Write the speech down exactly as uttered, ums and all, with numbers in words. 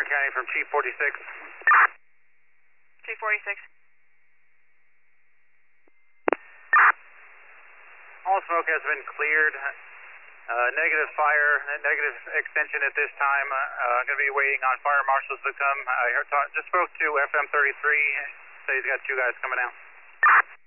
Kern County from Chief forty-six. Chief forty-six. All smoke has been cleared. Uh, negative fire, negative extension at this time. Uh, uh, going to be waiting on fire marshals to come. I heard, talk, just spoke to F M thirty-three. Said he's got two guys coming out.